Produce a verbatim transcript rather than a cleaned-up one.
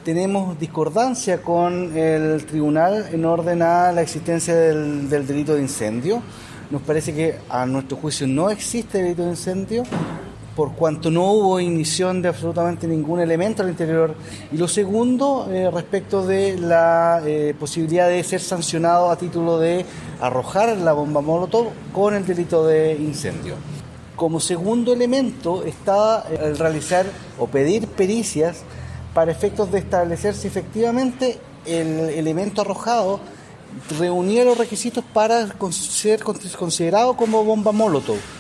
tenemos discordancia con el tribunal en orden a la existencia del, del delito de incendio. Nos parece que a nuestro juicio no existe delito de incendio, por cuanto no hubo ignición de absolutamente ningún elemento al interior. Y lo segundo, eh, respecto de la eh, posibilidad de ser sancionado a título de arrojar la bomba Molotov con el delito de incendio. Como segundo elemento está el realizar o pedir pericias para efectos de establecer si efectivamente el elemento arrojado reunía los requisitos para ser considerado como bomba Molotov.